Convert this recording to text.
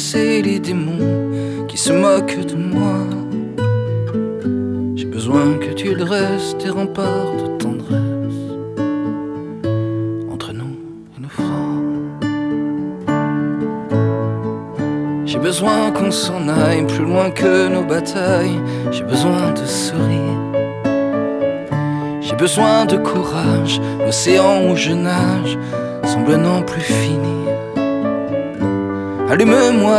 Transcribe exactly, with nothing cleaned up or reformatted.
chasser les démons qui se moquent de moi. J'ai besoin que tu dresses tes remparts de tendresse entre nous et nos francs. J'ai besoin qu'on s'en aille plus loin que nos batailles. J'ai besoin de sourire. J'ai besoin de courage. L'océan où je nage semble n'en plus finir. Allume-moi